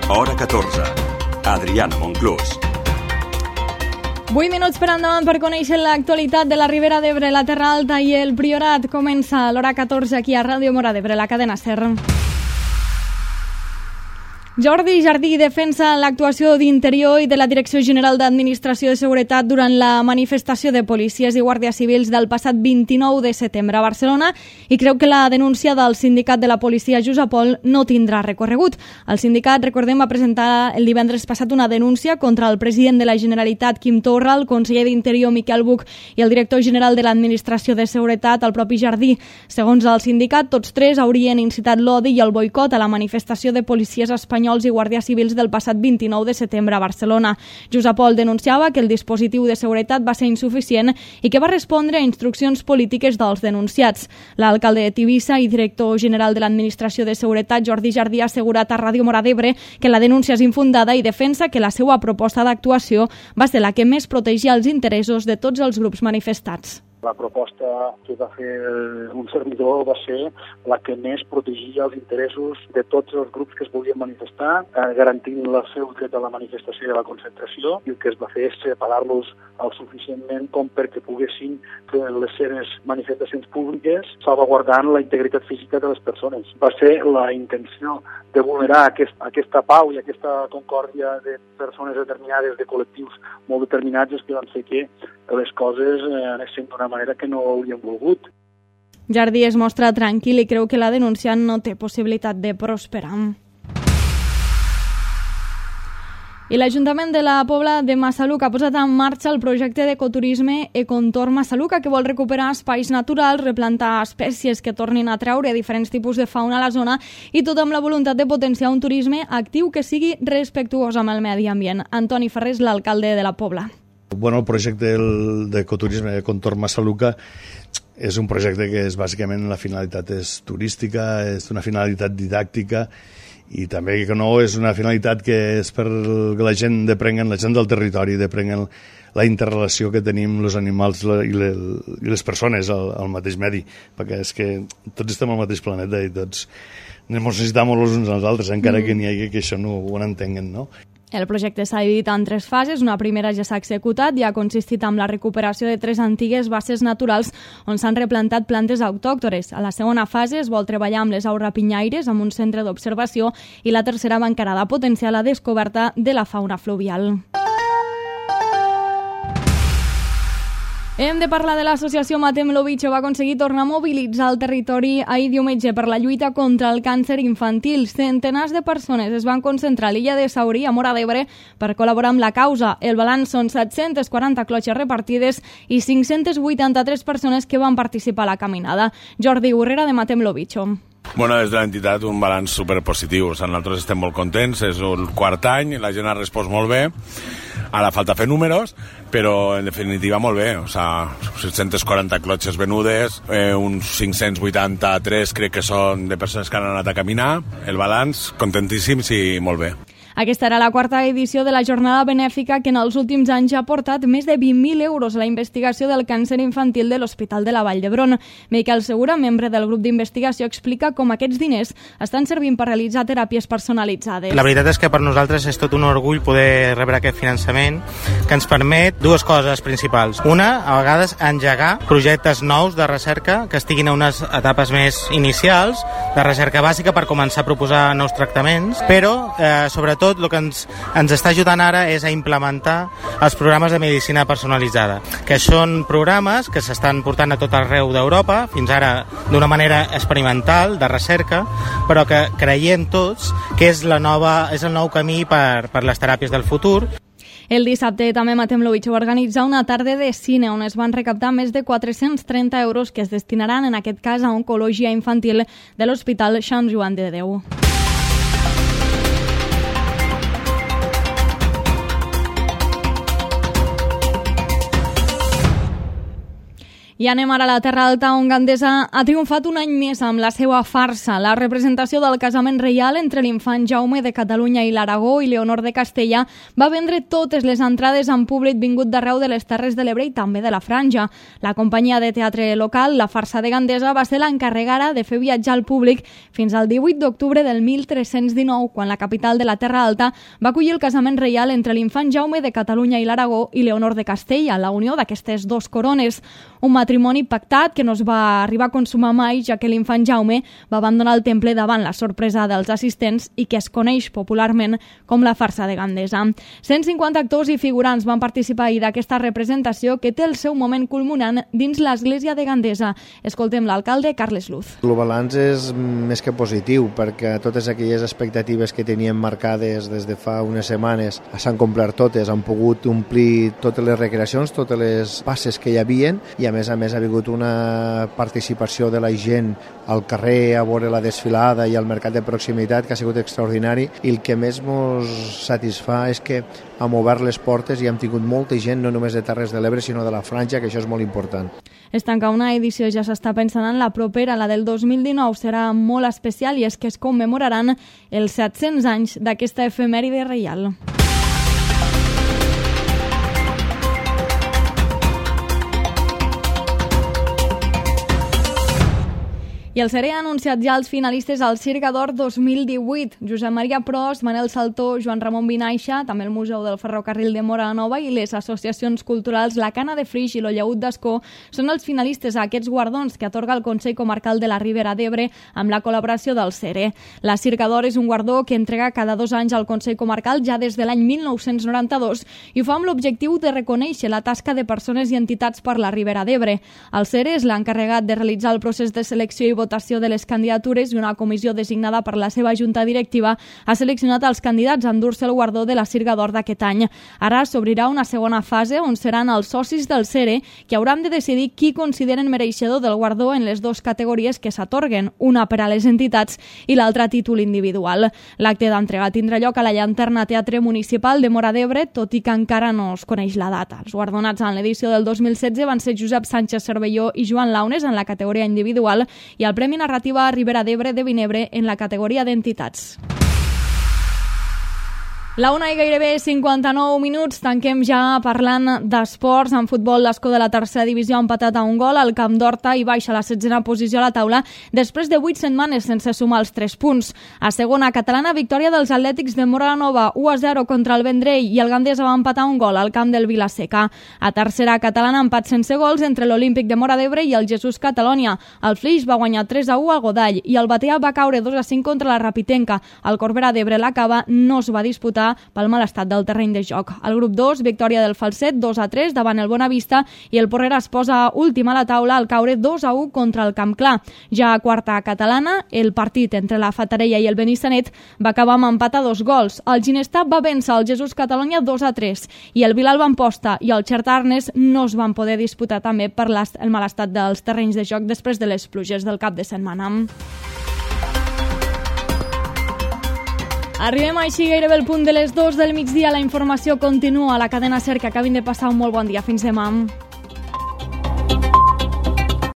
Hora 14. Adriana Monclús. 8 minuts per endavant per conèixer l'actualitat de la Ribera d'Ebre, la Terra Alta i el Priorat. Comença l'Hora 14 aquí a Ràdio Móra d'Ebre, la cadena SER. Jordi Jardí defensa l'actuació d'Interior i de la Direcció General d'Administració de Seguretat durant la manifestació de policies i guàrdies civils del passat 29 de setembre a Barcelona i creu que la denúncia del sindicat de la policia Jusapol no tindrà recorregut. El sindicat, recordem, va presentar el divendres passat una denúncia contra el president de la Generalitat, Quim Torra, el conseller d'Interior, Miquel Buch, i el director general de l'Administració de Seguretat, el propi Jardí. Segons el sindicat, tots tres haurien incitat l'odi i el boicot a la manifestació de policies espanyols i guàrdies civils del passat 29 de setembre a Barcelona. Jusapol denunciava que el dispositiu de seguretat va ser insuficient i que va respondre a instruccions polítiques dels denunciats. L'alcalde de Tivissa i director general de l'Administració de Seguretat, Jordi Jardí, ha assegurat a Ràdio Móra d'Ebre que la denúncia és infundada i defensa que la seva proposta d'actuació va ser la que més protegia els interessos de tots els grups manifestats. La proposta que va fer un servidor va ser la que més protegia els interessos de tots els grups que es volien manifestar, garantint el seu dret a la manifestació i a la concentració, i el que es va fer és separar-los el suficientment com perquè poguessin fer les seves manifestacions públiques salvaguardant la integritat física de les persones. Va ser la intenció de vulnerar aquesta pau i aquesta concòrdia de persones determinades, de col·lectius molt determinats, que van fer que les coses anessin d'una manera que no hauríem volgut. Jardí es mostra tranquil i creu que la denunciant no té possibilitat de prosperar. I l'Ajuntament de la Pobla de Massaluca ha posat en marxa el projecte d'ecoturisme Econtorn Massaluca, que vol recuperar espais naturals, replantar espècies que tornin a atraure diferents tipus de fauna a la zona i tot amb la voluntat de potenciar un turisme actiu que sigui respectuós amb el medi ambient. Antoni Ferrés, l'alcalde de la Pobla. El projecte d'ecoturisme Econtorn Massaluca és un projecte que bàsicament la finalitat és turística, és una finalitat didàctica i també que no és una finalitat que és per que la gent del territori deprenguen la interrelació que tenim els animals i les persones al mateix medi, perquè és que tots estem al mateix planeta i tots ens necessitem els uns als altres, encara que n'hi hagi que això no ho entenguen, no? El projecte s'ha dividit en 3 fases. Una primera ja s'ha executat i ha consistit en la recuperació de 3 antigues basses naturals on s'han replantat plantes autòctones. A la segona fase es vol treballar amb les aus rapinyaires amb un centre d'observació i la tercera va encarada a potenciar la descoberta de la fauna fluvial. Hem de parlar de l'associació Matem lo Bicho. Va aconseguir tornar a mobilitzar el territori ahir diumenge per la lluita contra el càncer infantil. Centenars de persones es van concentrar a l'illa de Saurí, a Móra d'Ebre, per col·laborar amb la causa. El balanç són 740 clotxes repartides i 583 persones que van participar a la caminada. Jordi Urrera, de Matem lo Bicho. Des de l'entitat un balanç superpositiu. Nosaltres estem molt contents, és el 4è any, la gent ha respost molt bé. Ara falta fer números, però en definitiva molt bé. 640 clotxes venudes, uns 583 crec que són de persones que han anat a caminar. El balanç, contentíssims i molt bé. Aquesta era la 4a edició de la jornada benèfica que en els últims anys ha portat més de 20.000 euros a la investigació del càncer infantil de l'Hospital de la Vall d'Hebron. Miquel Segura, membre del grup d'investigació, explica com aquests diners estan servint per realitzar teràpies personalitzades. La veritat és que per nosaltres és tot un orgull poder rebre aquest finançament que ens permet 2 coses principals. Una, a vegades engegar projectes nous de recerca que estiguin a unes etapes més inicials, de recerca bàsica per començar a proposar nous tractaments, però sobretot el que ens està ajudant ara és a implementar els programes de medicina personalitzada, que són programes que s'estan portant a tot arreu d'Europa, fins ara d'una manera experimental, de recerca, però que creiem tots que és el nou camí per les teràpies del futur. El dissabte també Matem lo Bicho va organitzar una tarda de cine on es van recaptar més de 430 euros que es destinaran en aquest cas a oncologia infantil de l'Hospital Sant Joan de Déu. I anem ara a la Terra Alta, on Gandesa ha triomfat un any més amb la seva farsa. La representació del casament reial entre l'infant Jaume de Catalunya i l'Aragó i Leonor de Castella va vendre totes les entrades amb públic vingut d'arreu de les Terres de l'Ebre i també de la Franja. La companyia de teatre local, la Farsa de Gandesa, va ser l'encarregada de fer viatjar al públic fins al 18 d'octubre del 1319, quan la capital de la Terra Alta va acollir el casament reial entre l'infant Jaume de Catalunya i l'Aragó i Leonor de Castella, la unió d'aquestes dos corones. Un matrimoni pactat que no es va arribar a consumar mai, ja que l'infant Jaume va abandonar el temple davant la sorpresa dels assistents i que es coneix popularment com la Farsa de Gandesa. 150 actors i figurants van participar ahir d'aquesta representació que té el seu moment culminant dins l'església de Gandesa. Escoltem l'alcalde Carles Luz. El balanç és més que positiu, perquè totes aquelles expectatives que teníem marcades des de fa unes setmanes s'han complert totes, han pogut omplir totes les recreacions, totes les passes que hi havien, i a més ha hagut una participació de la gent al carrer a veure la desfilada i al mercat de proximitat que ha sigut extraordinari, i el que més ens satisfà és que hem obert les portes i hem tingut molta gent, no només de Terres de l'Ebre sinó de la Franja, que això és molt important. Es tanca una edició, ja s'està pensant en la propera, la del 2019 serà molt especial, i és que es commemoraran els 700 anys d'aquesta efemèride reial. I el SERE ha anunciat ja els finalistes al Circa d'Or 2018. Josep Maria Pros, Manel Saltó, Joan Ramon Vinaixa, també el Museu del Ferrocarril de Móra la Nova i les associacions culturals La Cana de Flix i l'Olleut d'Ascó són els finalistes a aquests guardons que atorga el Consell Comarcal de la Ribera d'Ebre amb la col·laboració del SERE. La Circa d'Or és un guardó que entrega cada 2 anys al Consell Comarcal ja des de l'any 1992 i ho fa amb l'objectiu de reconèixer la tasca de persones i entitats per la Ribera d'Ebre. El SERE és l'encarregat de realitzar el procés de selecció i votació de les candidatures i una comissió designada per la seva junta directiva ha seleccionat els candidats a endur-se el guardó de la Circa d'Or d'aquest any. Ara s'obrirà una segona fase on seran els socis del SERE que hauran de decidir qui consideren mereixedor del guardó en les 2 categories que s'atorguen, una per a les entitats i l'altra a títol individual. L'acte d'entrega tindrà lloc a la Llanterna Teatre Municipal de Móra d'Ebre, tot i que encara no es coneix la data. Els guardonats en l'edició del 2016 van ser Josep Sánchez Cervelló i Joan Launes en la categoria individual i el Premi Narrativa Ribera d'Ebre de Vinebre en la categoria d'entitats. La 1 i gairebé 59 minuts, tanquem ja parlant d'esports. En futbol, l'Escó de la tercera divisió ha empatat a 1 gol al Camp d'Horta i baixa a la 16a posició a la taula després de 8 setmanes sense sumar els 3 punts. A segona catalana, victòria dels Atlètics de Móra la Nova, 1-0 contra el Vendrell, i el Gandesa va empatar 1 gol al camp del Vilaseca. A tercera catalana, empat sense gols entre l'Olímpic de Móra d'Ebre i el Jesús Catalonia. El Flix va guanyar 3-1 al Godall i el Batea va caure 2-5 contra la Rapitenca. El Corbera d'Ebre, la Cava, no es va disputar pel mal estat del terreny de joc. Al grup 2, victòria del Falset 2-3 davant el Bonavista i el Porrera es posa últim a la taula al caure 2-1 contra el Camp Clar. Ja a quarta catalana, el partit entre la Fatarella i el Benissanet va acabar amb empat a 2 gols. El Ginestà va vèncer el Jesús Catalunya 2-3 i el Vilalba Amposta i el Xertarnes no es van poder disputar també per el mal estat dels terrenys de joc després de les pluges del cap de setmana. Arribem així gairebé al punt de les 2 del migdia. La informació continua a la cadena SER. Que acabin de passar un molt bon dia. Fins demà.